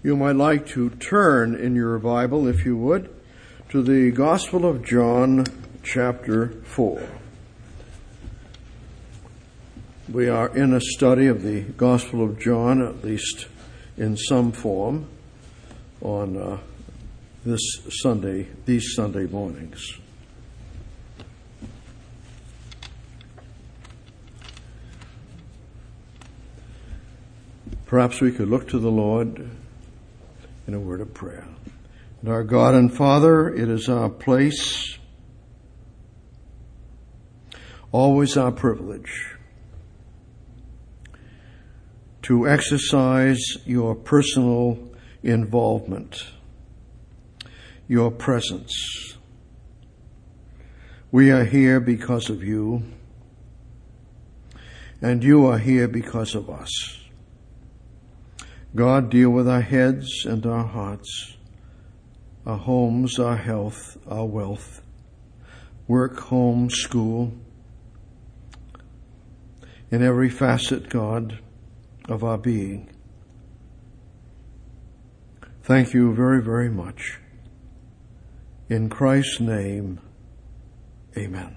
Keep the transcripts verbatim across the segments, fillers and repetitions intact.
You might like to turn in your Bible, if you would, to the Gospel of John, chapter four. We are in a study of the Gospel of John, at least in some form, on uh, this Sunday, these Sunday mornings. Perhaps we could look to the Lord in a word of prayer. And our God and Father, it is our place, always our privilege, to exercise your personal involvement, your presence. We are here because of you, and you are here because of us. God, deal with our heads and our hearts, our homes, our health, our wealth, work, home, school, in every facet, God, of our being. Thank you very, very much. In Christ's name, amen.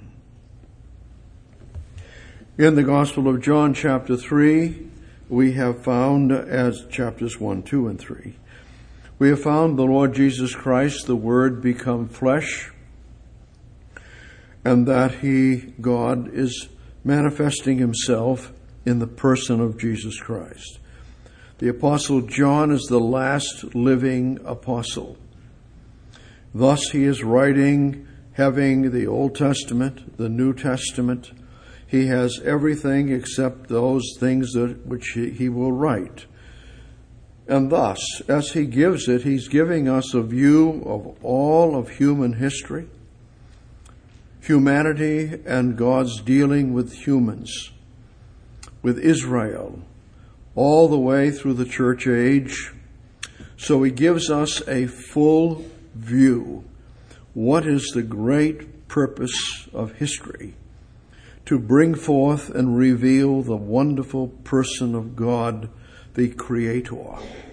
In the Gospel of John, chapter three, we have found, as chapters one, two, and three, we have found the Lord Jesus Christ, the Word, become flesh, and that He, God, is manifesting Himself in the person of Jesus Christ. The Apostle John is the last living apostle. Thus he is writing, having the Old Testament, the New Testament. He has everything except those things that which he, he will write. And thus, as he gives it, he's giving us a view of all of human history, humanity and God's dealing with humans, with Israel, all the way through the church age. So he gives us a full view. What is the great purpose of history? To bring forth and reveal the wonderful person of God, the Creator.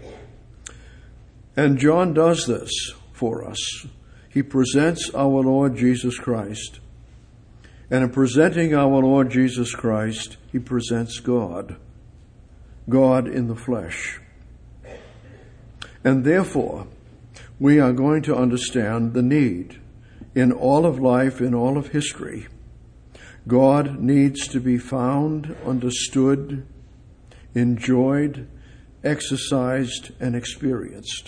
And John does this for us. He presents our Lord Jesus Christ. And in presenting our Lord Jesus Christ, he presents God. God in the flesh. And therefore, we are going to understand the need in all of life, in all of history. God needs to be found, understood, enjoyed, exercised, and experienced.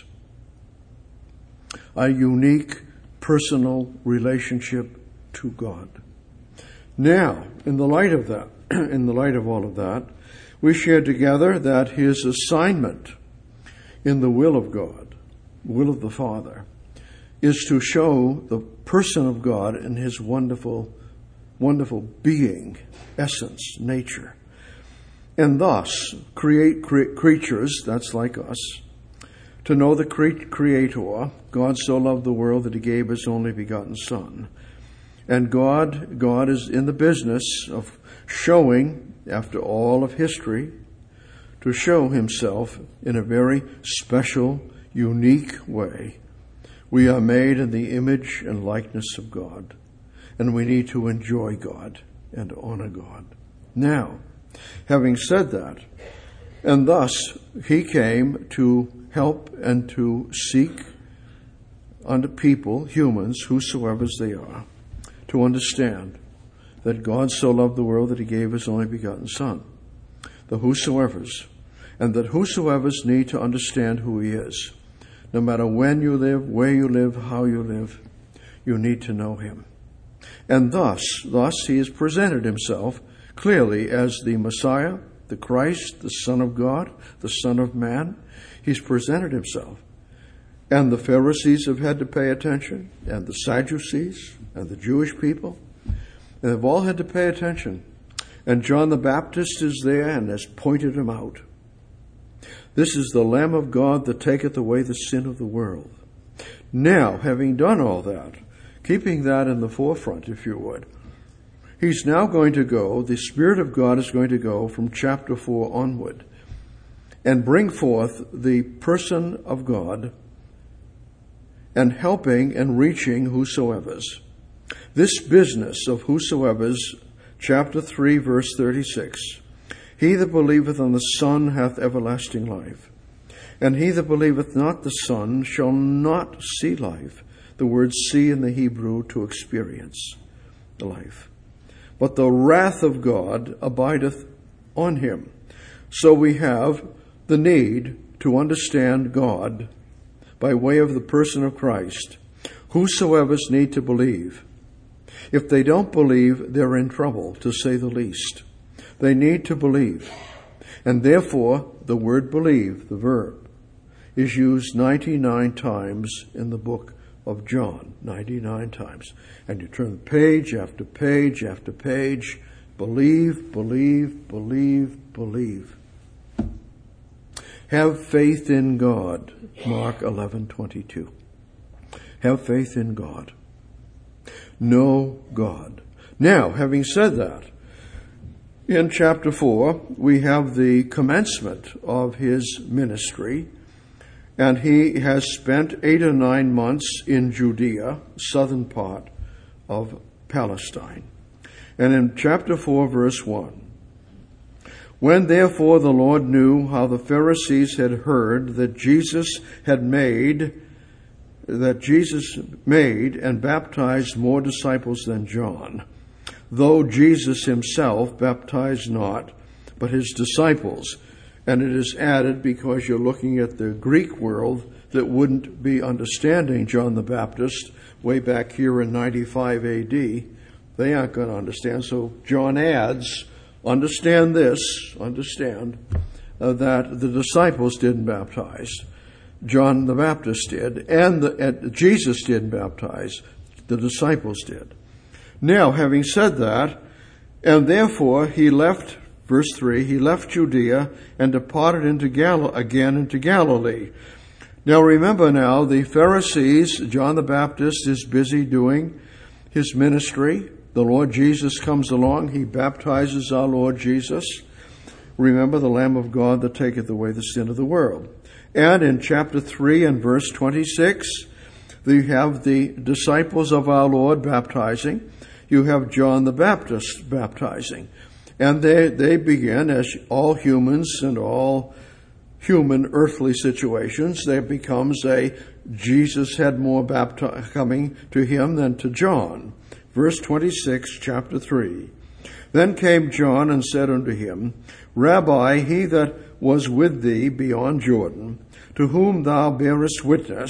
A unique personal relationship to God. Now, in the light of that, in the light of all of that, we share together that his assignment in the will of God, will of the Father, is to show the person of God in his wonderful wonderful being, essence, nature, and thus create cre- creatures, that's like us, to know the cre- Creator. God so loved the world that he gave his only begotten Son. And God, God is in the business of showing, after all of history, to show himself in a very special, unique way. We are made in the image and likeness of God. And we need to enjoy God and honor God. Now, having said that, and thus he came to help and to seek unto people, humans, whosoever they are, to understand that God so loved the world that he gave his only begotten Son. The whosoevers. And that whosoevers need to understand who he is. No matter when you live, where you live, how you live, you need to know him. And thus, thus he has presented himself clearly as the Messiah, the Christ, the Son of God, the Son of Man. He's presented himself. And the Pharisees have had to pay attention, and the Sadducees, and the Jewish people. And they've all had to pay attention. And John the Baptist is there and has pointed him out. This is the Lamb of God that taketh away the sin of the world. Now, having done all that, keeping that in the forefront, if you would, he's now going to go, the Spirit of God is going to go from chapter four onward and bring forth the person of God, and helping and reaching whosoever's. This business of whosoever's, chapter three, verse thirty-six, he that believeth on the Son hath everlasting life, and he that believeth not the Son shall not see life. The word see in the Hebrew, to experience the life. But the wrath of God abideth on him. So we have the need to understand God by way of the person of Christ. Whosoever's need to believe. If they don't believe, they're in trouble, to say the least. They need to believe. And therefore, the word believe, the verb, is used ninety-nine times in the book of John. ninety-nine times. And you turn page after page after page. Believe, believe, believe, believe. Have faith in God. Mark eleven twenty-two. Have faith in God. Know God. Now, having said that, in chapter four, we have the commencement of his ministry, and he has spent eight or nine months in Judea, southern part of Palestine. And in chapter four, verse one, when therefore the Lord knew how the Pharisees had heard that Jesus had made, that Jesus made and baptized more disciples than John, though Jesus himself baptized not, but his disciples. And it is added because you're looking at the Greek world that wouldn't be understanding John the Baptist way back here in ninety-five A D. They aren't going to understand. So John adds, understand this, understand uh, that the disciples didn't baptize. John the Baptist did, and, the, and Jesus didn't baptize. The disciples did. Now, having said that, and therefore he left, verse three, he left Judea and departed into Gal- again into Galilee. Now remember now, the Pharisees, John the Baptist is busy doing his ministry. The Lord Jesus comes along. He baptizes our Lord Jesus. Remember the Lamb of God that taketh away the sin of the world. And in chapter three and verse twenty-six, you have the disciples of our Lord baptizing. You have John the Baptist baptizing. And they, they begin, as all humans and all human earthly situations, there becomes a Jesus had more bapti- coming to him than to John. Verse twenty-six, chapter three. Then came John and said unto him, Rabbi, he that was with thee beyond Jordan, to whom thou bearest witness,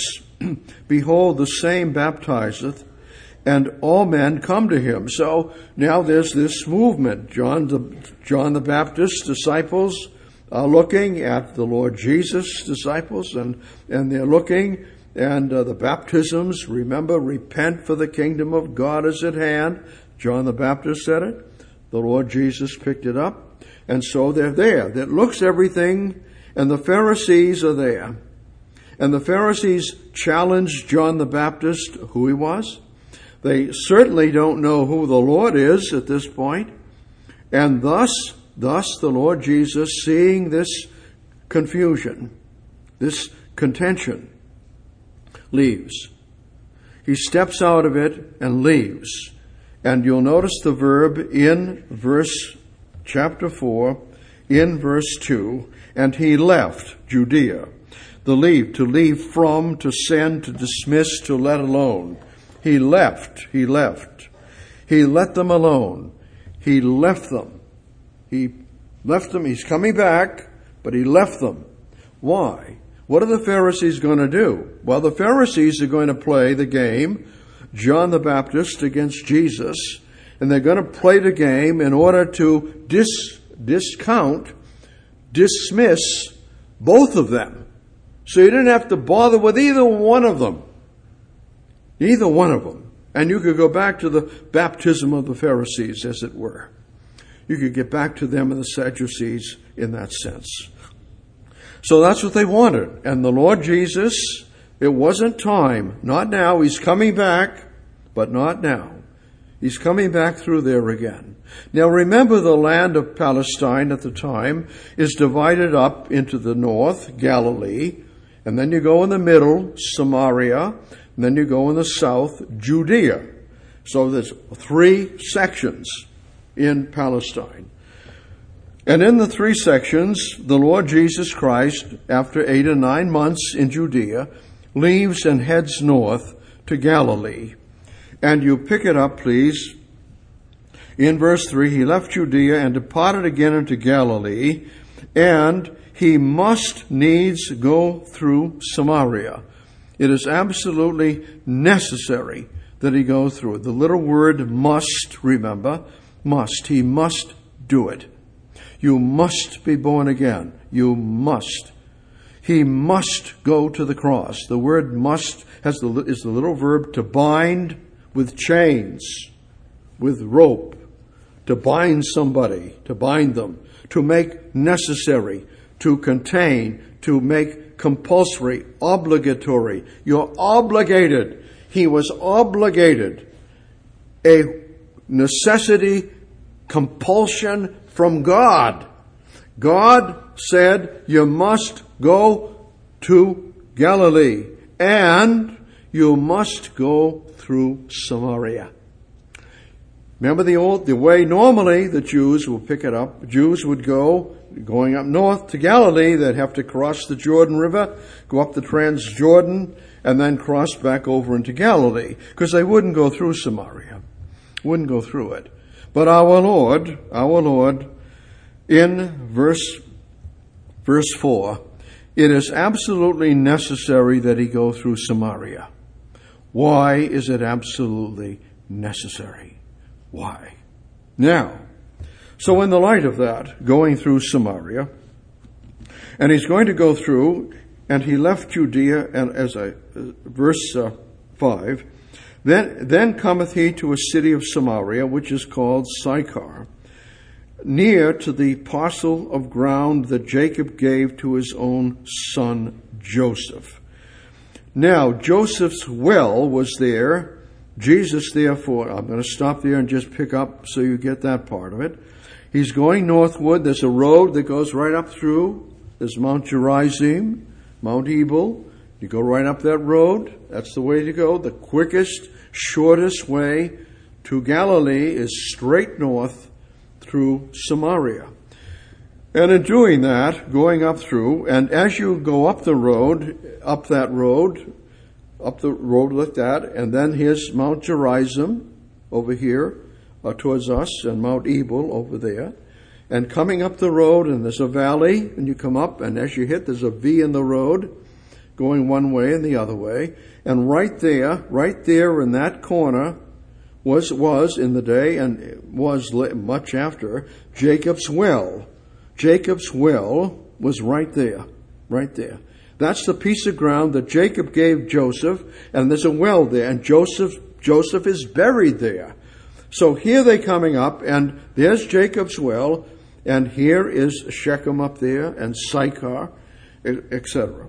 behold, the same baptizeth, and all men come to him. So now there's this movement. John the, John the Baptist's disciples are looking at the Lord Jesus' disciples, and, and they're looking, and uh, the baptisms, remember, repent for the kingdom of God is at hand. John the Baptist said it. The Lord Jesus picked it up. And so they're there. That looks everything, and the Pharisees are there. And the Pharisees challenged John the Baptist who he was. They certainly don't know who the Lord is at this point. And thus, thus the Lord Jesus, seeing this confusion, this contention, leaves. He steps out of it and leaves. And you'll notice the verb in verse chapter four, in verse two, and he left Judea. The leave, to leave from, to send, to dismiss, to let alone. He left, he left. He let them alone. He left them. He left them. He's coming back, but he left them. Why? What are the Pharisees going to do? Well, the Pharisees are going to play the game, John the Baptist against Jesus, and they're going to play the game in order to dis, discount, dismiss both of them. So you didn't have to bother with either one of them. Either one of them. And you could go back to the baptism of the Pharisees, as it were. You could get back to them and the Sadducees in that sense. So that's what they wanted. And the Lord Jesus, it wasn't time. Not now. He's coming back, but not now. He's coming back through there again. Now remember, the land of Palestine at the time is divided up into the north, Galilee, and then you go in the middle, Samaria, and then you go in the south, Judea. So there's three sections in Palestine. And in the three sections, the Lord Jesus Christ, after eight or nine months in Judea, leaves and heads north to Galilee. And you pick it up, please. In verse three, he left Judea and departed again into Galilee, and he must needs go through Samaria. It is absolutely necessary that he go through it. The little word must, remember, must. He must do it. You must be born again. You must. He must go to the cross. The word must has the, is the little verb to bind with chains, with rope, to bind somebody, to bind them, to make necessary, to contain, to make compulsory, obligatory. You're obligated. He was obligated. A necessity, compulsion from God. God said, you must go to Galilee, and you must go through Samaria. Remember the old, the way normally the Jews will pick it up. Jews would go, going up north to Galilee, they'd have to cross the Jordan River, go up the Transjordan, and then cross back over into Galilee, because they wouldn't go through Samaria. Wouldn't go through it. But our Lord, our Lord, in verse, verse four, it is absolutely necessary that he go through Samaria. Why is it absolutely necessary? Why? Now, so in the light of that, going through Samaria, and he's going to go through, and he left Judea, and as I, uh, verse uh, five, then, then cometh he to a city of Samaria, which is called Sychar, near to the parcel of ground that Jacob gave to his own son Joseph. Now, Joseph's well was there. Jesus, therefore, I'm going to stop there and just pick up so you get that part of it. He's going northward. There's a road that goes right up through. There's Mount Gerizim, Mount Ebal. You go right up that road. That's the way to go. The quickest, shortest way to Galilee is straight north through Samaria. And in doing that, going up through, and as you go up the road, up that road, up the road like that, and then here's Mount Gerizim over here uh, towards us, and Mount Ebal over there. And coming up the road, and there's a valley, and you come up, and as you hit, there's a V in the road, going one way and the other way. And right there, right there in that corner, was, was in the day, and was much after, Jacob's well. Jacob's well was right there, right there. That's the piece of ground that Jacob gave Joseph, and there's a well there, and Joseph, Joseph is buried there. So here they're coming up, and there's Jacob's well, and here is Shechem up there, and Sychar, et cetera.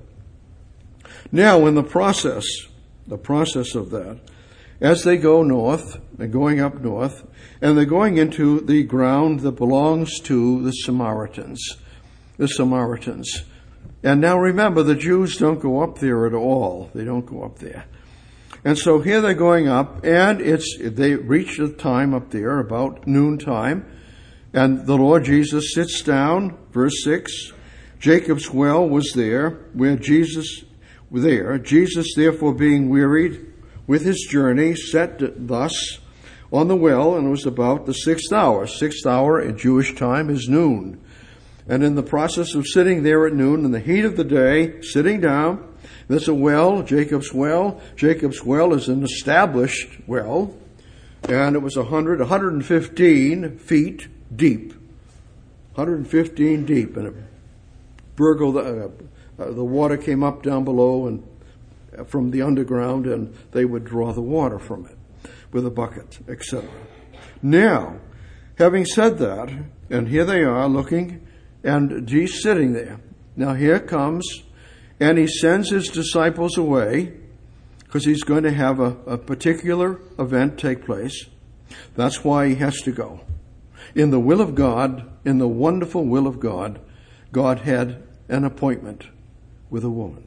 Now, in the process, the process of that, as they go north, they're going up north, and they're going into the ground that belongs to the Samaritans. The Samaritans. And now remember, the Jews don't go up there at all. They don't go up there. And so here they're going up, and it's they reach the time up there, about noontime, and the Lord Jesus sits down, verse six. Jacob's well was there, where Jesus was there. Jesus, therefore, being wearied with his journey, sat thus on the well, and it was about the sixth hour. Sixth hour in Jewish time is noon. And in the process of sitting there at noon, in the heat of the day, sitting down, there's a well, Jacob's well. Jacob's well is an established well, and it was one hundred, one hundred fifteen feet deep. one hundred fifteen deep, and it burgled, uh, uh, the water came up down below and from the underground, and they would draw the water from it with a bucket, et cetera. Now, having said that, and here they are looking, and he's sitting there. Now here comes, and he sends his disciples away, because he's going to have a, a particular event take place. That's why he has to go. In the will of God, in the wonderful will of God, God had an appointment with a woman.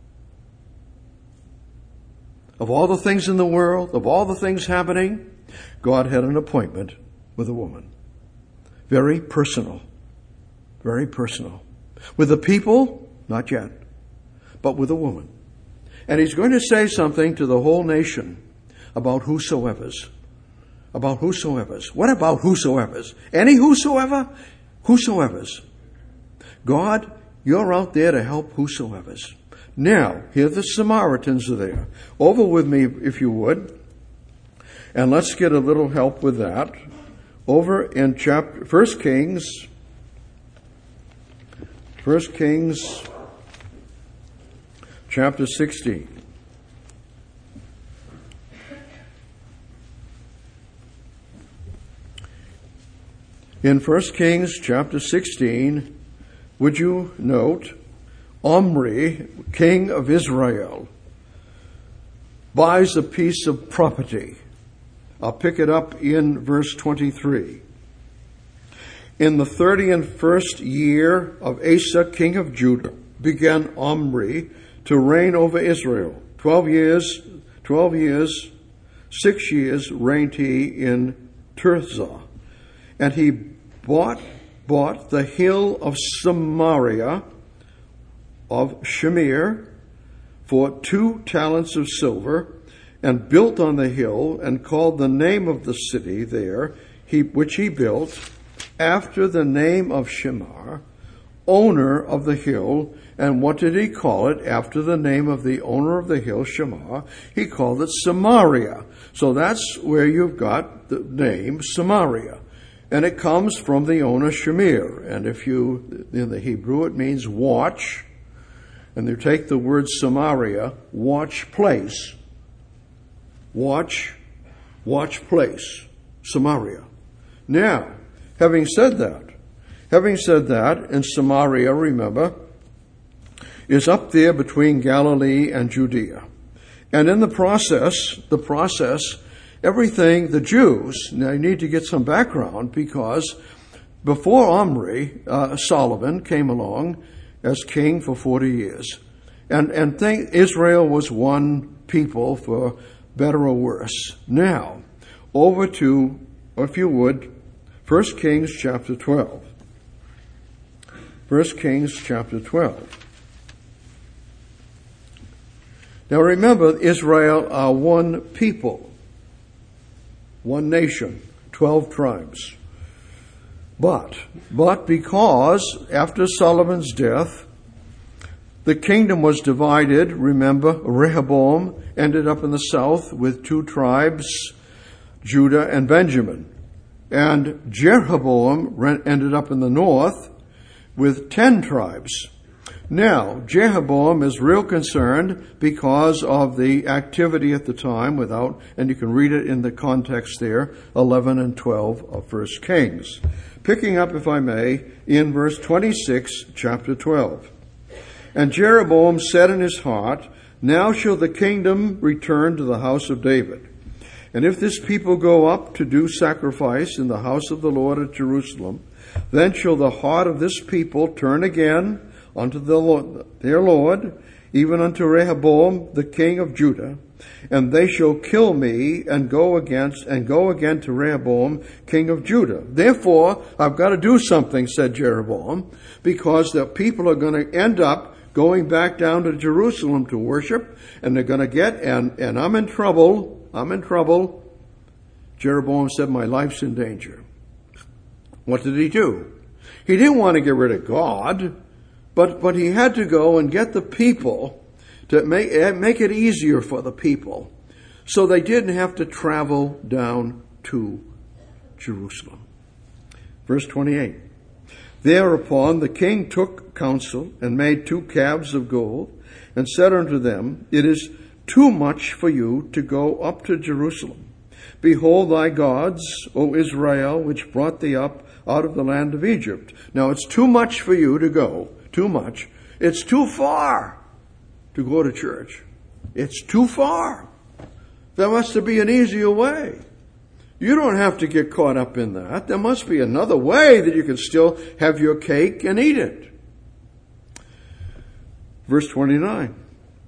Of all the things in the world, of all the things happening, God had an appointment with a woman. Very personal. Very personal. With the people, not yet, but with a woman. And he's going to say something to the whole nation about whosoever's. About whosoever's. What about whosoever's? Any whosoever? Whosoever's. God, you're out there to help whosoever's. Now, here the Samaritans are there. Over with me, if you would. And let's get a little help with that. Over in chapter, First Kings. First Kings, chapter sixteen. In First Kings, chapter sixteen, would you note, Omri, king of Israel, buys a piece of property. I'll pick it up in verse twenty-three. In the thirty and first year of Asa, king of Judah, began Omri to reign over Israel. Twelve years, twelve years, six years reigned he in Tirzah. And he bought, bought the hill of Samaria of Shamir for two talents of silver, and built on the hill, and called the name of the city there, he, which he built, after the name of Shemar, owner of the hill. And what did he call it? After the name of the owner of the hill, Shemar, he called it Samaria. So that's where you've got the name Samaria. And it comes from the owner Shamir. And if you, in the Hebrew, it means watch. And you take the word Samaria, watch place. Watch, watch place, Samaria. Now, having said that, having said that, and Samaria, remember, is up there between Galilee and Judea. And in the process, the process, everything, the Jews, now you need to get some background, because before Omri, uh, Solomon came along as king for forty years. And, and think Israel was one people for better or worse. Now, over to, if you would, First Kings chapter twelve. First Kings chapter twelve. Now remember, Israel are one people, one nation, twelve tribes. But, but because after Solomon's death, the kingdom was divided. Remember, Rehoboam ended up in the south with two tribes, Judah and Benjamin. And Jeroboam ended up in the north with ten tribes. Now, Jeroboam is real concerned because of the activity at the time without, and you can read it in the context there, eleven and twelve of First Kings. Picking up, if I may, in verse twenty-six, chapter twelve. And Jeroboam said in his heart, now shall the kingdom return to the house of David. And if this people go up to do sacrifice in the house of the Lord at Jerusalem, then shall the heart of this people turn again unto the Lord, their Lord, even unto Rehoboam the king of Judah, and they shall kill me and go against and go again to Rehoboam king of Judah. Therefore, I've got to do something, said Jeroboam, because the people are going to end up going back down to Jerusalem to worship, and they're going to get, and, and I'm in trouble, I'm in trouble. Jeroboam said, my life's in danger. What did he do? He didn't want to get rid of God, but, but he had to go and get the people to make, make it easier for the people, so they didn't have to travel down to Jerusalem. Verse twenty-eight. Thereupon the king took counsel and made two calves of gold and said unto them, it is too much for you to go up to Jerusalem. Behold thy gods, O Israel, which brought thee up out of the land of Egypt. Now it's too much for you to go, too much. It's too far to go to church. It's too far. There must be an easier way. You don't have to get caught up in that. There must be another way that you can still have your cake and eat it. Verse twenty-nine.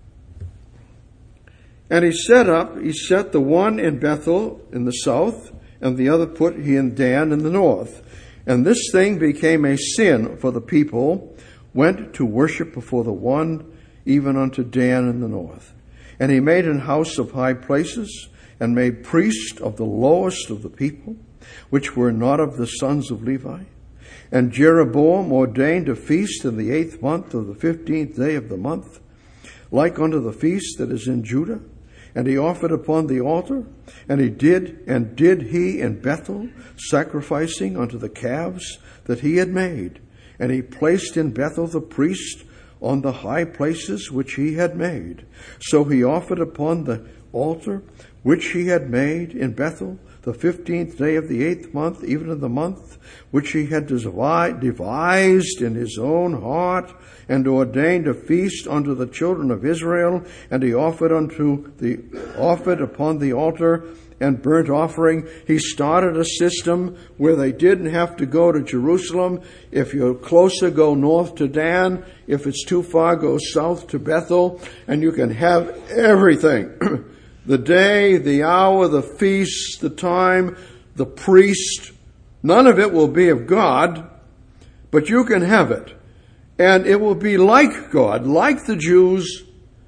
And he set up, he set the one in Bethel in the south, and the other put he in Dan in the north. And this thing became a sin, for the people went to worship before the one, even unto Dan in the north. And he made an house of high places, and made priests of the lowest of the people, which were not of the sons of Levi. And Jeroboam ordained a feast in the eighth month of the fifteenth day of the month, like unto the feast that is in Judah. And he offered upon the altar, and he did, and did he in Bethel, sacrificing unto the calves that he had made. And he placed in Bethel the priest on the high places which he had made. So he offered upon the altar which he had made in Bethel, the fifteenth day of the eighth month, even of the month, which he had devised in his own heart, and ordained a feast unto the children of Israel. And he offered unto the offered upon the altar and burnt offering. He started a system where they didn't have to go to Jerusalem. If you're closer, go north to Dan. If it's too far, go south to Bethel, and you can have everything. The day, the hour, the feast, the time, the priest. None of it will be of God, but you can have it. And it will be like God, like the Jews,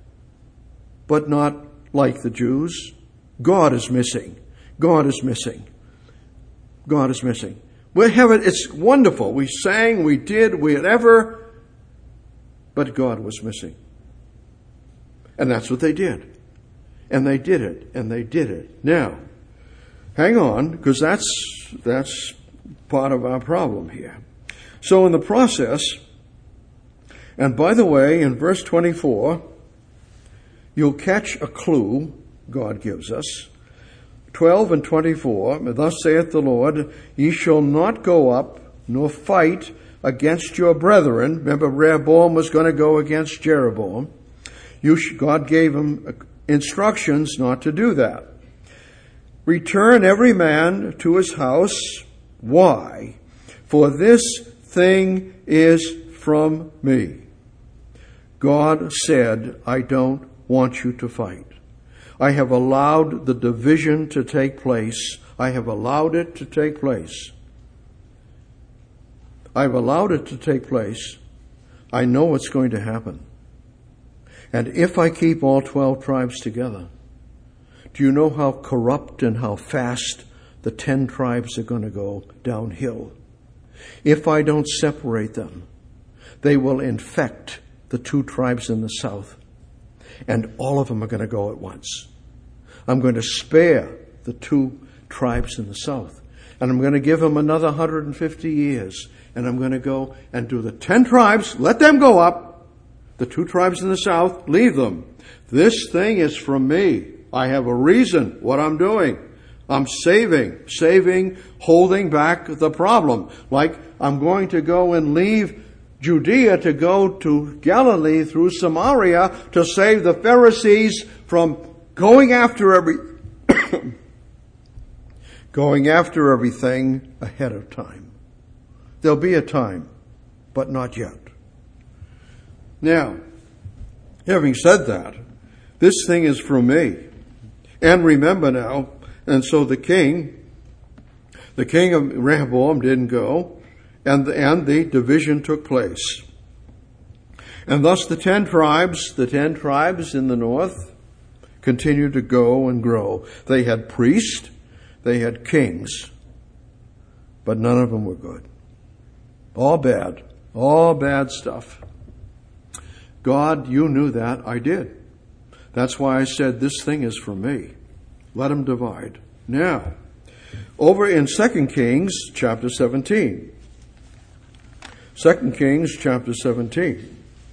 but not like the Jews. God is missing. God is missing. God is missing. We have it. It's wonderful. We sang, we did, whatever, but God was missing. And that's what they did. And they did it, and they did it. Now, hang on, because that's, that's part of our problem here. So in the process, and by the way, in verse twenty-four, you'll catch a clue God gives us. twelve and twenty-four, thus saith the Lord, ye shall not go up nor fight against your brethren. Remember, Rehoboam was going to go against Jeroboam. You sh- God gave him instructions not to do that. Return every man to his house. Why? For this thing is from me. God said, I don't want you to fight. I have allowed the division to take place. I have allowed it to take place. I've allowed it to take place. I know what's going to happen. And if I keep all twelve tribes together, do you know how corrupt and how fast the ten tribes are going to go downhill? If I don't separate them, they will infect the two tribes in the south, and all of them are going to go at once. I'm going to spare the two tribes in the south, and I'm going to give them another one hundred fifty years, and I'm going to go and do the ten tribes, let them go up, the two tribes in the south, leave them. This thing is from me. I have a reason what I'm doing. I'm saving, saving, holding back the problem. Like I'm going to go and leave Judea to go to Galilee through Samaria to save the Pharisees from going after every going after everything ahead of time. There'll be a time, but not yet. Now, having said that, this thing is from me. And remember now, and so the king, the king of Rehoboam didn't go, and the, and the division took place. And thus the ten tribes, the ten tribes in the north, continued to go and grow. They had priests, they had kings, but none of them were good. All bad, all bad stuff. God, you knew that. I did. That's why I said this thing is from me. Let them divide. Now, over in Second Kings chapter seventeen. Second Kings chapter seventeen.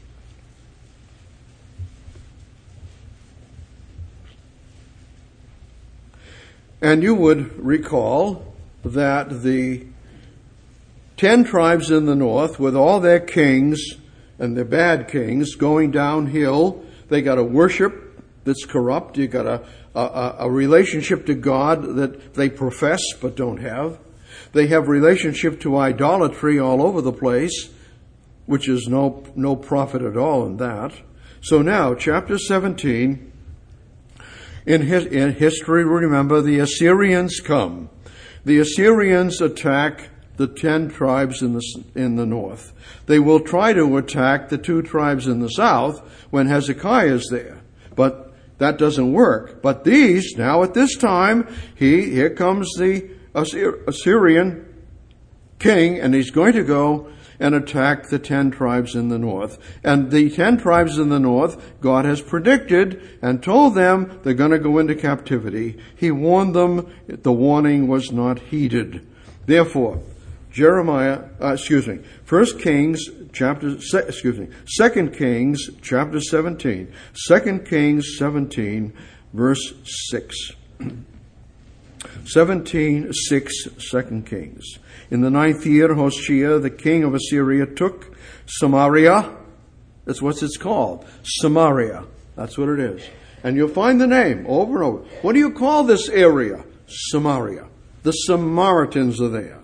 And you would recall that the ten tribes in the north, with all their kings and their bad kings going downhill, they got to worship that's corrupt. You've got a, a, a relationship to God that they profess but don't have. They have relationship to idolatry all over the place, which is no, no profit at all in that. So now, chapter seventeen, in, his, in history, remember, the Assyrians come. The Assyrians attack the ten tribes in the, in the north. They will try to attack the two tribes in the south when Hezekiah is there. But that doesn't work. But these, now at this time, he, here comes the Assyrian king, and he's going to go and attack the ten tribes in the north. And the ten tribes in the north, God has predicted and told them they're going to go into captivity. He warned them. The warning was not heeded. Therefore, Jeremiah, uh, excuse me, First Kings chapter, excuse me, Second Kings chapter seventeen. Second Kings seventeen, verse six. seventeen, six, Second Kings. In the ninth year, Hoshea, the king of Assyria, took Samaria. That's what it's called. Samaria. That's what it is. And you'll find the name over and over. What do you call this area? Samaria. The Samaritans are there.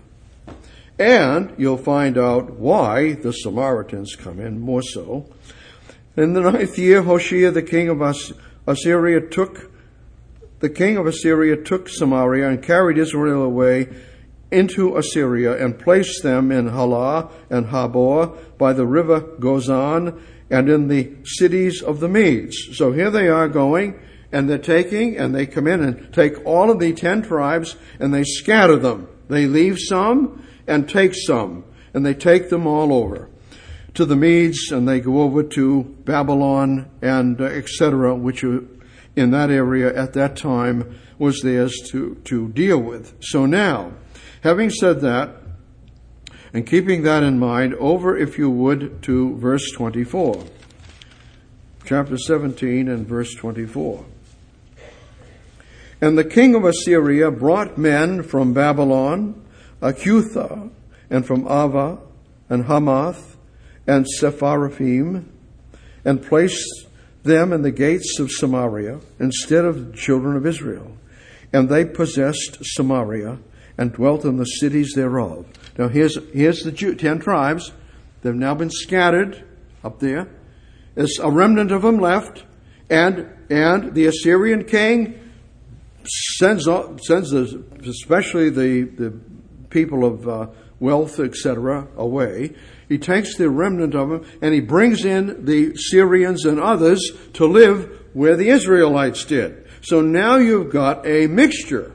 And you'll find out why the Samaritans come in more so. In the ninth year, Hoshea, the king of As- Assyria, took the king of Assyria took Samaria and carried Israel away into Assyria and placed them in Halah and Habor by the river Gozan and in the cities of the Medes. So here they are going, and they're taking, and they come in and take all of the ten tribes and they scatter them. They leave some and take some, and they take them all over to the Medes, and they go over to Babylon and uh, et cetera, which are in that area at that time was theirs to, to deal with. So now, having said that, and keeping that in mind, over, if you would, to verse twenty-four. Chapter seventeen and verse twenty-four. And the king of Assyria brought men from Babylon, Acutha, and from Ava, and Hamath, and Sepharvaim, and placed them in the gates of Samaria instead of the children of Israel. And they possessed Samaria and dwelt in the cities thereof. Now here's, here's the Jew, ten tribes. They've now been scattered up there. There's a remnant of them left. And, and the Assyrian king sends, sends especially the, the people of uh, wealth, et cetera, away. He takes the remnant of them and he brings in the Syrians and others to live where the Israelites did. So now you've got a mixture.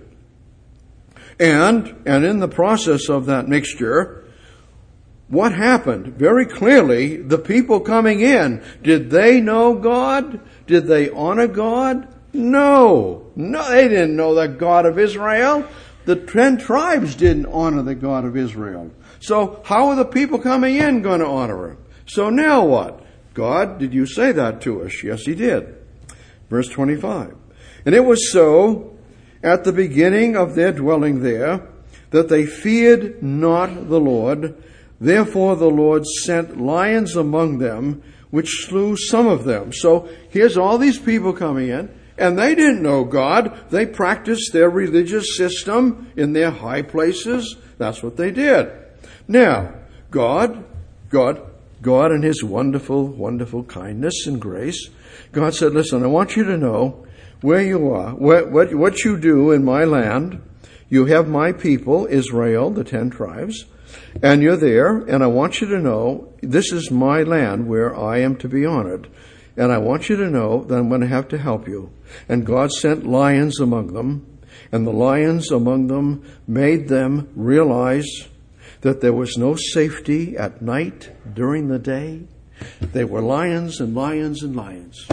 And, and in the process of that mixture, what happened? Very clearly, the people coming in, did they know God? Did they honor God? No. No, they didn't know the God of Israel. The ten tribes didn't honor the God of Israel. So how are the people coming in going to honor him? So now what? God, did you say that to us? Yes, he did. Verse twenty-five. And it was so at the beginning of their dwelling there that they feared not the Lord. Therefore the Lord sent lions among them, which slew some of them. So here's all these people coming in, and they didn't know God. They practiced their religious system in their high places. That's what they did. Now, God, God, God in his wonderful, wonderful kindness and grace, God said, listen, I want you to know where you are, what, what, what you do in my land. You have my people, Israel, the ten tribes, and you're there, and I want you to know this is my land where I am to be honored. And I want you to know that I'm going to have to help you. And God sent lions among them, and the lions among them made them realize that there was no safety at night during the day. They were lions and lions and lions.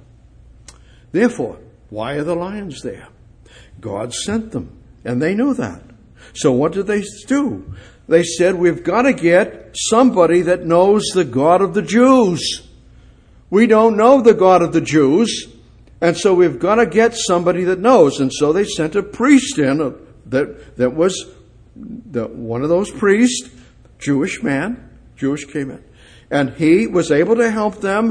Therefore, why are the lions there? God sent them, and they knew that. So what did they do? They said, we've got to get somebody that knows the God of the Jews. We don't know the God of the Jews, and so we've got to get somebody that knows. And so they sent a priest in uh, that that was the, one of those priests, Jewish man, Jewish came in. And he was able to help them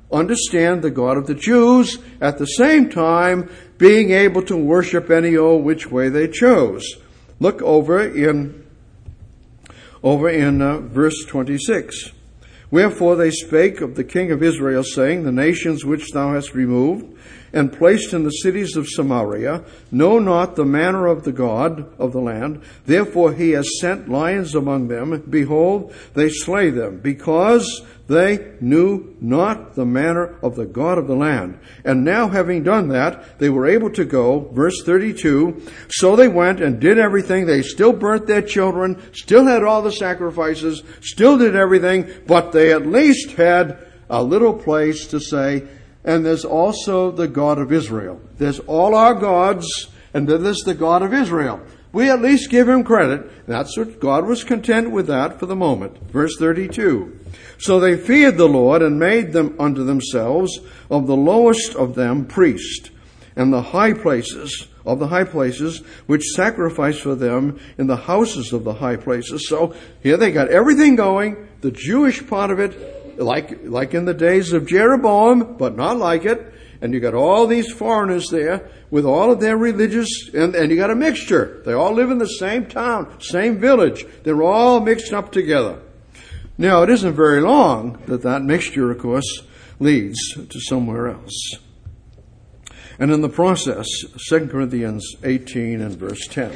understand the God of the Jews, at the same time being able to worship any old which way they chose. Look over in over in uh, verse twenty-six. Wherefore they spake of the king of Israel, saying, the nations which thou hast removed and placed in the cities of Samaria know not the manner of the God of the land. Therefore he has sent lions among them. Behold, they slay them, because they knew not the manner of the God of the land. And now having done that, they were able to go. Verse thirty-two, so they went and did everything. They still burnt their children, still had all the sacrifices, still did everything, but they at least had a little place to say, and there's also the God of Israel. There's all our gods, and then there's the God of Israel. We at least give him credit. That's what God was content with that for the moment. Verse thirty-two. So they feared the Lord and made them unto themselves of the lowest of them priests, and the high places of the high places which sacrificed for them in the houses of the high places. So here they got everything going, the Jewish part of it, like like in the days of Jeroboam, but not like it. And you got all these foreigners there with all of their religious, and, and you got a mixture. They all live in the same town, same village. They're all mixed up together. Now, it isn't very long that that mixture, of course, leads to somewhere else. And in the process, Second Corinthians eighteen and verse ten.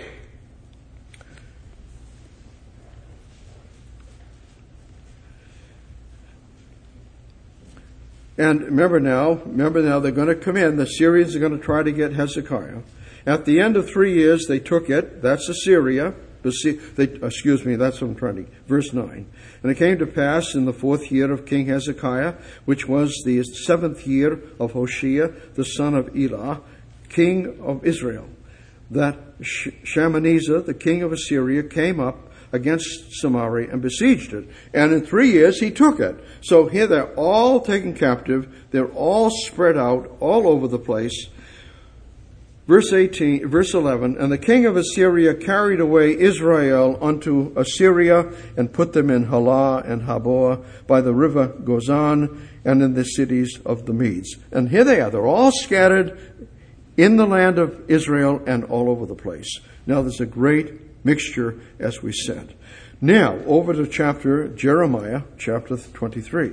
And remember now, remember now, they're going to come in. The Syrians are going to try to get Hezekiah. At the end of three years, they took it. That's Assyria. They, excuse me, that's what I'm trying to, verse nine. And it came to pass in the fourth year of King Hezekiah, which was the seventh year of Hoshea, the son of Elah, king of Israel, that Shalmaneser, the king of Assyria, came up against Samaria and besieged it. And in three years he took it. So here they're all taken captive. They're all spread out all over the place. Verse eighteen, verse eleven, and the king of Assyria carried away Israel unto Assyria and put them in Halah and Habor by the river Gozan and in the cities of the Medes. And here they are. They're all scattered in the land of Israel and all over the place. Now there's a great mixture, as we said. Now, over to chapter Jeremiah, chapter twenty-three.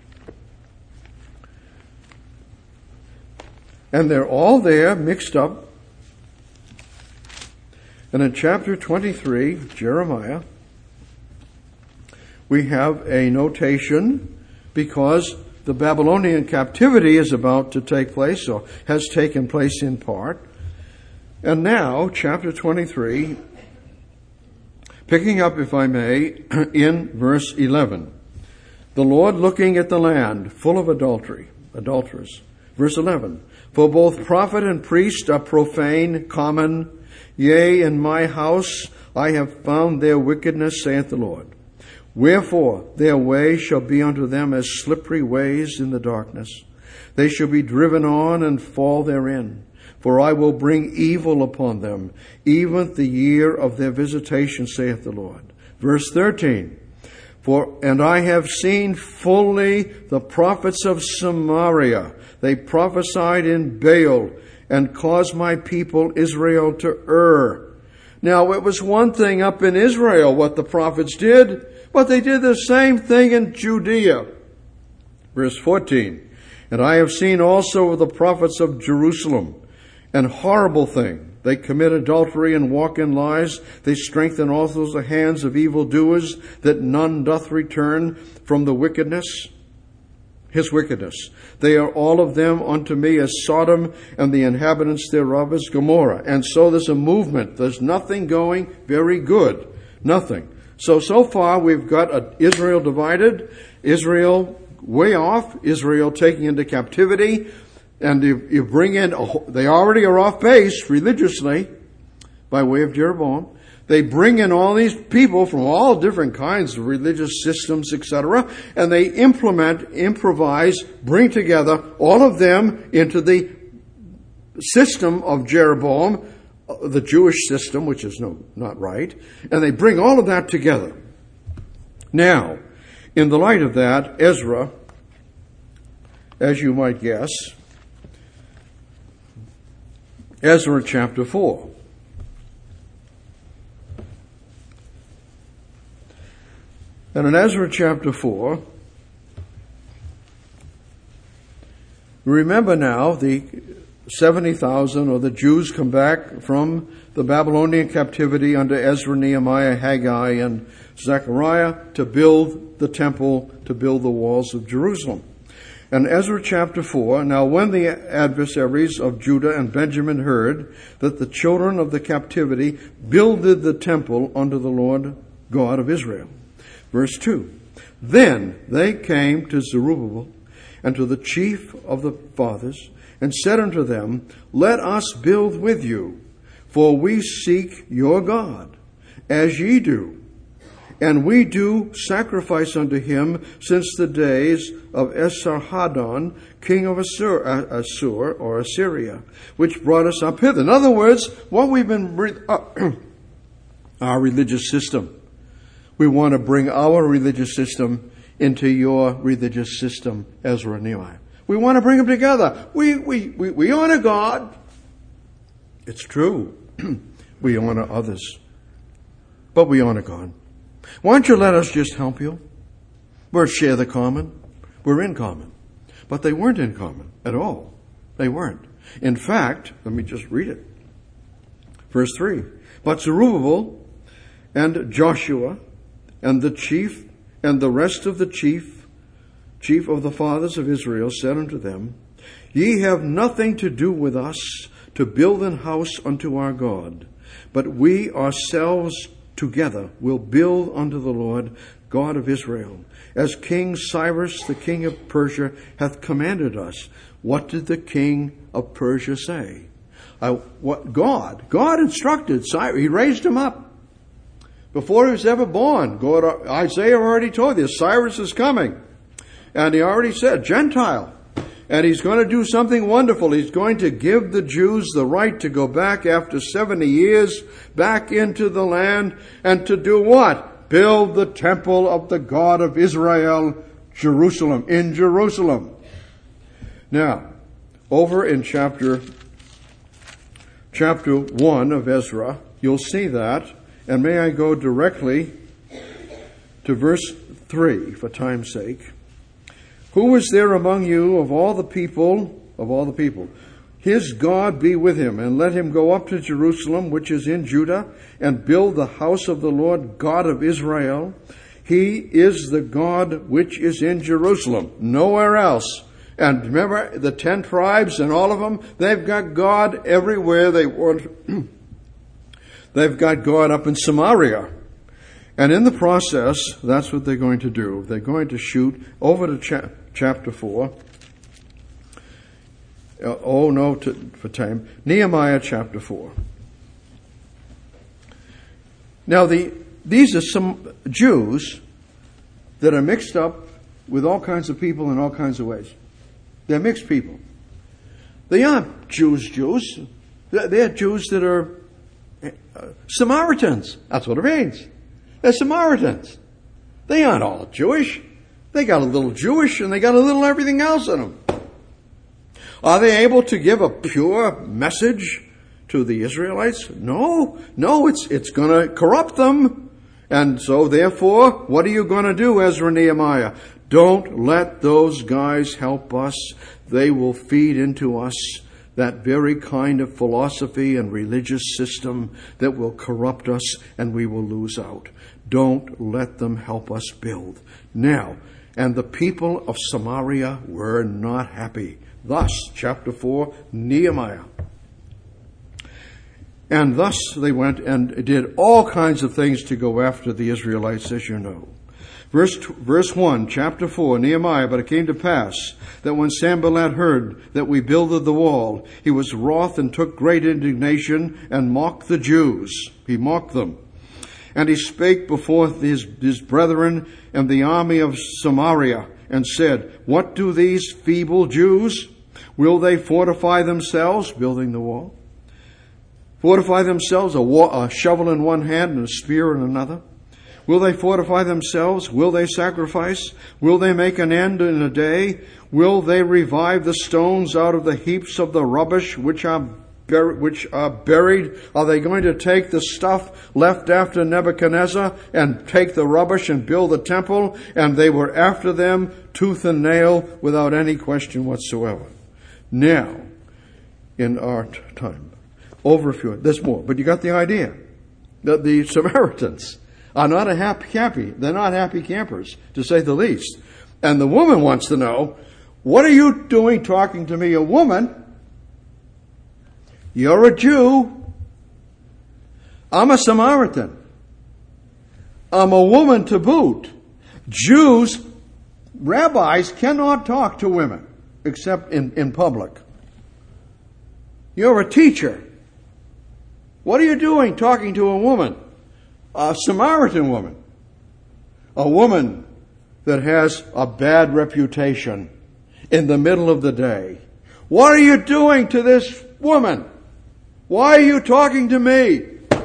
And they're all there, mixed up. And in chapter twenty-three, Jeremiah, we have a notation because the Babylonian captivity is about to take place, or has taken place in part. And now, chapter twenty-three, picking up, if I may, in verse eleven. The Lord looking at the land, full of adultery, adulterers. Verse eleven. For both prophet and priest are profane, common. Yea, in my house I have found their wickedness, saith the Lord. Wherefore their way shall be unto them as slippery ways in the darkness. They shall be driven on and fall therein. For I will bring evil upon them, even the year of their visitation, saith the Lord. Verse thirteen. For, and I have seen fully the prophets of Samaria. They prophesied in Baal and caused my people Israel to err. Now, it was one thing up in Israel what the prophets did, but they did the same thing in Judea. Verse fourteen. And I have seen also the prophets of Jerusalem. An horrible thing. They commit adultery and walk in lies. They strengthen also the hands of evildoers, that none doth return from the wickedness, his wickedness. They are all of them unto me as Sodom, and the inhabitants thereof as Gomorrah. And so there's a movement. There's nothing going very good. Nothing. So, so far we've got a Israel divided, Israel way off, Israel taken into captivity. And you, you bring in, they already are off base religiously by way of Jeroboam. They bring in all these people from all different kinds of religious systems, et cetera, and they implement, improvise, bring together all of them into the system of Jeroboam, the Jewish system, which is no, not right, and they bring all of that together. Now, in the light of that, Ezra as you might guess, Ezra chapter four. And in Ezra chapter four, remember now the seventy thousand, or the Jews come back from the Babylonian captivity under Ezra, Nehemiah, Haggai, and Zechariah to build the temple, to build the walls of Jerusalem. And Ezra chapter four, now when the adversaries of Judah and Benjamin heard that the children of the captivity builded the temple unto the Lord God of Israel. Verse two, then they came to Zerubbabel and to the chief of the fathers, and said unto them, let us build with you, for we seek your God, as ye do. And we do sacrifice unto him since the days of Esarhaddon, king of Assur, Assur or Assyria, which brought us up hither. In other words, what we've been, uh, our religious system. We want to bring our religious system into your religious system, Ezra and Nehemiah. We want to bring them together. We, we, we, we honor God. It's true. We honor others. But we honor God. Why don't you let us just help you? We're share the common. We're in common. But they weren't in common at all. They weren't. In fact, let me just read it. Verse three. But Zerubbabel and Joshua and the chief and the rest of the chief, chief of the fathers of Israel said unto them, ye have nothing to do with us to build an house unto our God, but we ourselves together will build unto the Lord God of Israel, as King Cyrus the king of Persia hath commanded us. What did the king of Persia say? Uh, what God, God instructed Cyrus. He raised him up. Before he was ever born, God, Isaiah already told you, Cyrus is coming. And he already said, Gentile. And he's going to do something wonderful. He's going to give the Jews the right to go back after seventy years, back into the land, and to do what? Build the temple of the God of Israel, Jerusalem, in Jerusalem. Now, over in chapter, chapter one of Ezra, you'll see that. And may I go directly to verse three for time's sake. Who was there among you of all the people, of all the people? His God be with him, and let him go up to Jerusalem, which is in Judah, and build the house of the Lord God of Israel. He is the God which is in Jerusalem, nowhere else. And remember, the ten tribes and all of them, they've got God everywhere they want. They've got God up in Samaria. And in the process, that's what they're going to do. They're going to shoot over to cha- chapter four. Uh, oh, no, to, for time. Nehemiah chapter four. Now, the these are some Jews that are mixed up with all kinds of people in all kinds of ways. They're mixed people. They aren't Jews, Jews. They're, they're Jews that are Uh, Samaritans. That's what it means. They're Samaritans. They aren't all Jewish. They got a little Jewish and they got a little everything else in them. Are they able to give a pure message to the Israelites? No. No, it's, it's going to corrupt them. And so therefore, what are you going to do, Ezra and Nehemiah? Don't let those guys help us. They will feed into us that very kind of philosophy and religious system that will corrupt us and we will lose out. Don't let them help us build. Now, and the people of Samaria were not happy. Thus, chapter four, Nehemiah. And thus they went and did all kinds of things to go after the Israelites, as you know. Verse, verse one, chapter four, Nehemiah, but it came to pass that when Sanballat heard that we builded the wall, he was wroth and took great indignation and mocked the Jews. He mocked them. And he spake before his, his brethren and the army of Samaria and said, what do these feeble Jews? Will they fortify themselves, building the wall? Fortify themselves, a, war, a shovel in one hand and a spear in another? Will they fortify themselves? Will they sacrifice? Will they make an end in a day? Will they revive the stones out of the heaps of the rubbish which are bur- which are buried? Are they going to take the stuff left after Nebuchadnezzar and take the rubbish and build the temple? And they were after them tooth and nail without any question whatsoever. Now, in our time, over a few, there's more, but you got the idea that the Samaritans are not a happy, happy, they're not happy campers, to say the least. And the woman wants to know, what are you doing talking to me, a woman? You're a Jew. I'm a Samaritan. I'm a woman to boot. Jews, rabbis cannot talk to women except in, in public. You're a teacher. What are you doing talking to a woman? A Samaritan woman. A woman that has a bad reputation in the middle of the day. What are you doing to this woman? Why are you talking to me?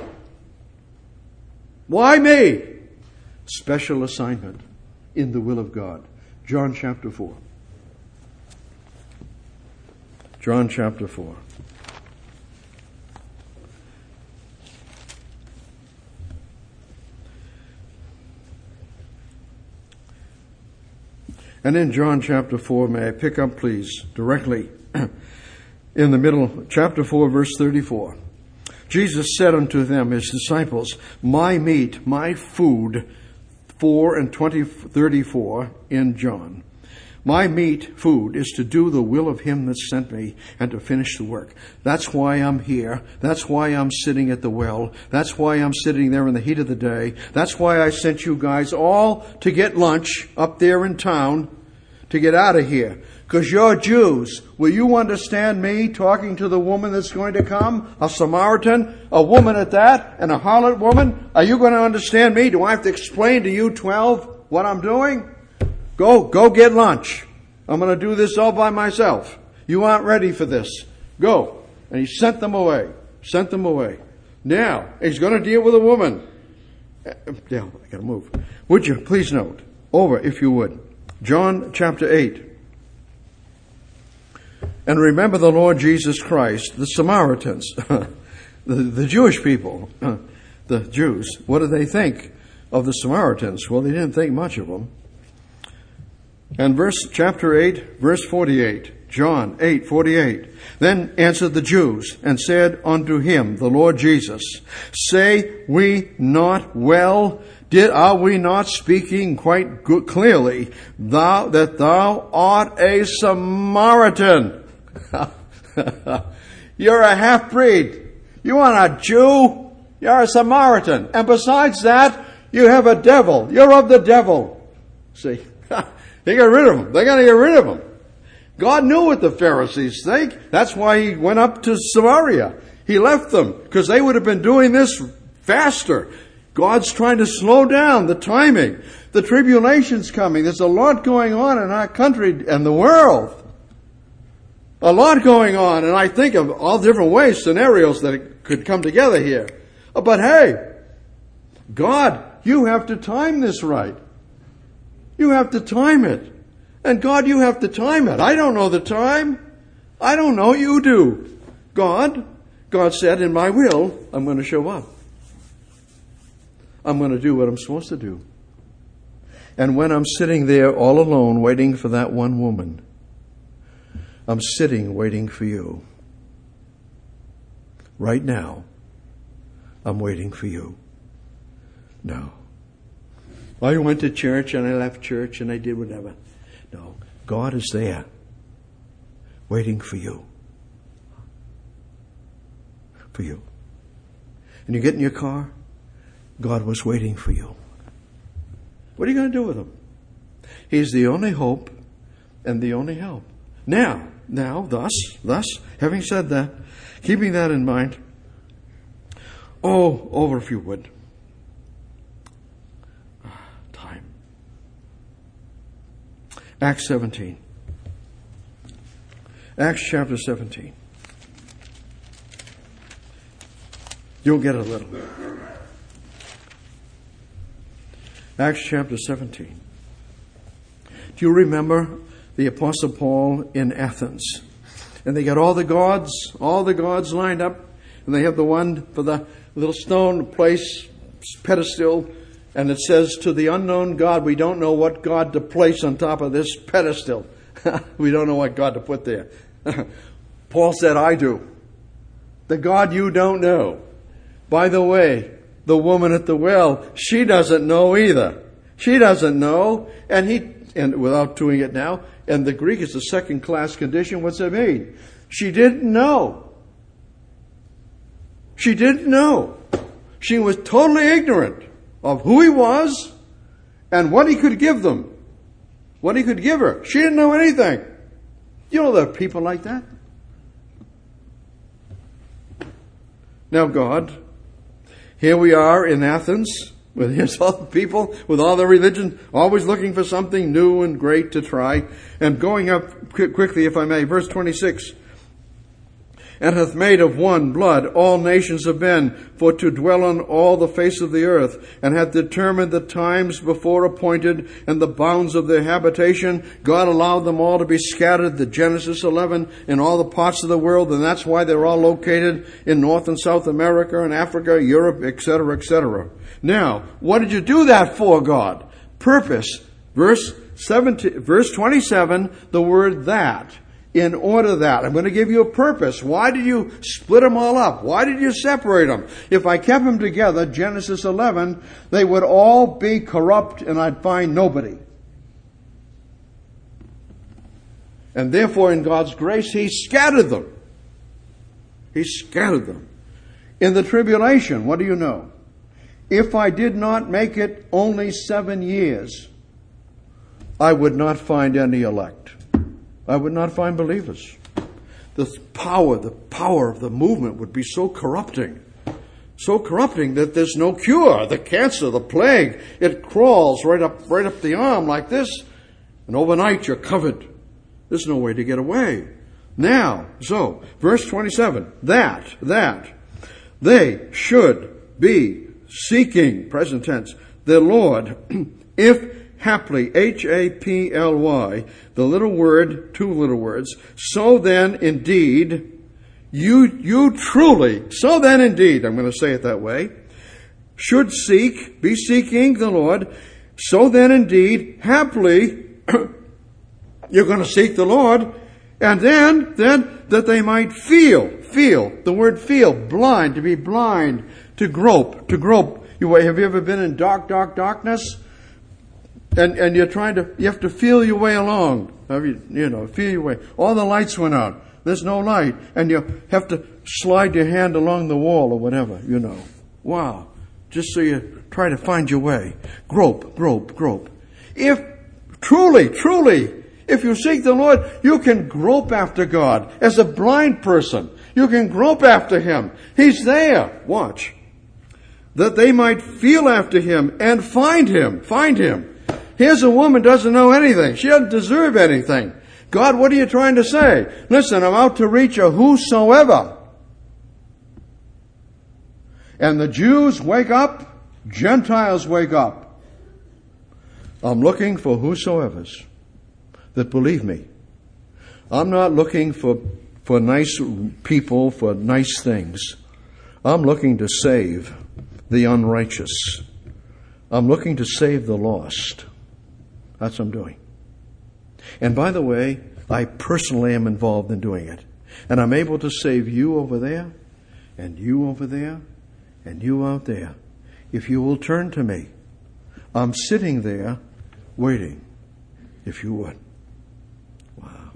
Why me? Special assignment in the will of God. John chapter four. John chapter four. And in John chapter four, may I pick up, please, directly in the middle, chapter four, verse thirty-four. Jesus said unto them, his disciples, my meat, my food, four and twenty, thirty-four in John. My meat, food, is to do the will of him that sent me and to finish the work. That's why I'm here. That's why I'm sitting at the well. That's why I'm sitting there in the heat of the day. That's why I sent you guys all to get lunch up there in town to get out of here. Because you're Jews. Will you understand me talking to the woman that's going to come? A Samaritan? A woman at that? And a harlot woman? Are you going to understand me? Do I have to explain to you twelve what I'm doing? Go, go get lunch. I'm going to do this all by myself. You aren't ready for this. Go. And he sent them away. Sent them away. Now, he's going to deal with a woman. Yeah, I got to move. Would you please note, over if you would, John chapter eight. And remember the Lord Jesus Christ, the Samaritans, the, the Jewish people, the Jews. What did they think of the Samaritans? Well, they didn't think much of them. And verse chapter eight, verse forty-eight, John eight, forty-eight. Then answered the Jews and said unto him, the Lord Jesus, say we not well? Did, are we not speaking quite good, clearly, thou, that thou art a Samaritan? You're a half-breed. You aren't a Jew. You're a Samaritan. And besides that, you have a devil. You're of the devil. See? They got rid of him. They got to get rid of him. God knew what the Pharisees think. That's why he went up to Samaria. He left them because they would have been doing this faster. God's trying to slow down the timing. The tribulation's coming. There's a lot going on in our country and the world. A lot going on. And I think of all different ways, scenarios that could come together here. But hey, God, you have to time this right. You have to time it. And God, you have to time it. I don't know the time. I don't know. You do. God, God said, in my will, I'm going to show up. I'm going to do what I'm supposed to do. And when I'm sitting there all alone waiting for that one woman, I'm sitting waiting for you. Right now, I'm waiting for you. No. I went to church and I left church and I did whatever. No. God is there, waiting for you. For you. And you get in your car, God was waiting for you. What are you going to do with him? He's the only hope and the only help. Now, now, thus, thus, having said that, keeping that in mind, oh, over if you would. Time. Acts seventeen. Acts chapter seventeen. You'll get a little. Acts chapter seventeen. Do you remember the Apostle Paul in Athens? And they got all the gods, all the gods lined up, and they have the one for the little stone place, pedestal, and it says, to the unknown God, we don't know what God to place on top of this pedestal. We don't know what God to put there. Paul said, I do. The God you don't know. By the way, the woman at the well, she doesn't know either. She doesn't know, and he, and without doing it now, and the Greek is a second-class condition. What's it mean? She didn't know. She didn't know. She was totally ignorant of who he was and what he could give them. What he could give her. She didn't know anything. You know there are people like that. Now God, here we are in Athens, with here's all the people, with all their religion, always looking for something new and great to try. And going up quickly, if I may, verse twenty-six. And hath made of one blood all nations of men, for to dwell on all the face of the earth, and hath determined the times before appointed, and the bounds of their habitation. God allowed them all to be scattered, the Genesis eleven, in all the parts of the world, and that's why they're all located in North and South America and Africa, Europe, et cetera, et cetera. Now, what did you do that for, God? Purpose. Verse seventeen, verse twenty-seven, the word that. In order that. I'm going to give you a purpose. Why did you split them all up? Why did you separate them? If I kept them together, Genesis eleven, they would all be corrupt and I'd find nobody. And therefore, in God's grace, He scattered them. He scattered them. In the tribulation, what do you know? If I did not make it only seven years, I would not find any elect. I would not find believers. The power, the power of the movement would be so corrupting. So corrupting that there's no cure. The cancer, the plague, it crawls right up, right up the arm like this. And overnight you're covered. There's no way to get away. Now, so, verse twenty-seven, that, that, they should be seeking, present tense, the Lord, if haply, H A P L Y, the little word, two little words, so then indeed, you, you truly, so then indeed, I'm going to say it that way, should seek, be seeking the Lord, so then indeed, haply, you're going to seek the Lord, and then, then, that they might feel, feel, the word feel, blind, to be blind, to grope, to grope. You, have you ever been in dark, dark, darkness? And, and you're trying to, you have to feel your way along. You, you know, feel your way. All the lights went out. There's no light. And you have to slide your hand along the wall or whatever, you know. Wow. Just so you try to find your way. Grope, grope, grope. If truly, truly, if you seek the Lord, you can grope after God. As a blind person, you can grope after Him. He's there. Watch. That they might feel after Him and find Him. Find Him. Here's a woman doesn't know anything. She doesn't deserve anything. God, what are you trying to say? Listen, I'm out to reach a whosoever. And the Jews wake up, Gentiles wake up. I'm looking for whosoevers that believe me. I'm not looking for, for nice people, for nice things. I'm looking to save the unrighteous. I'm looking to save the lost. That's what I'm doing. And by the way, I personally am involved in doing it. And I'm able to save you over there, and you over there, and you out there. If you will turn to me, I'm sitting there waiting, if you would. Wow.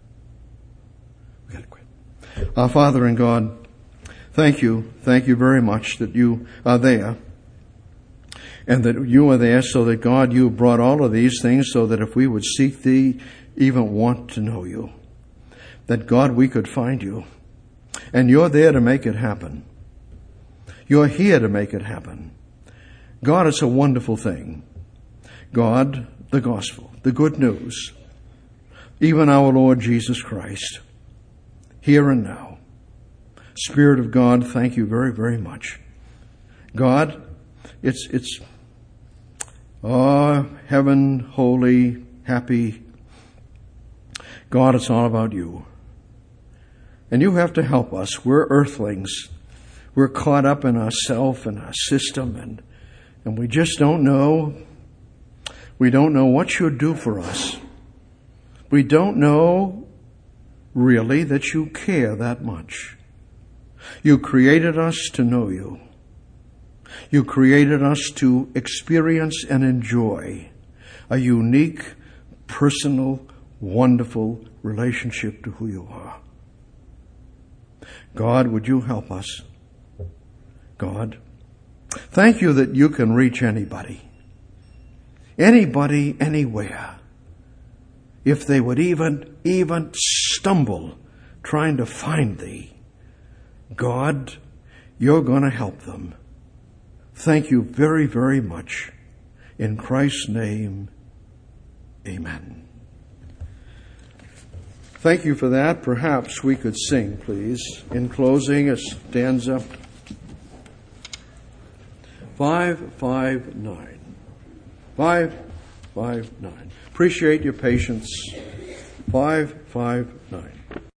We gotta quit. Our Father in God, thank you, thank you very much that you are there. And that you are there so that, God, you brought all of these things so that if we would seek Thee, even want to know You, that, God, we could find You. And You're there to make it happen. You're here to make it happen. God, it's a wonderful thing. God, the gospel, the good news, even our Lord Jesus Christ, here and now. Spirit of God, thank You very, very much. God, it's, it's, Oh, heaven, holy, happy God, it's all about you. And you have to help us. We're earthlings. We're caught up in ourself and our system, and, and we just don't know. We don't know what you'll do for us. We don't know really that you care that much. You created us to know you. You created us to experience and enjoy a unique, personal, wonderful relationship to who you are. God, would you help us? God, thank you that you can reach anybody. Anybody, anywhere. If they would even, even stumble trying to find thee, God, you're going to help them. Thank you very, very much. In Christ's name, amen. Thank you for that. Perhaps we could sing, please. In closing, a stanza. Five, five, nine. Five, five, nine. Appreciate your patience. Five, five, nine.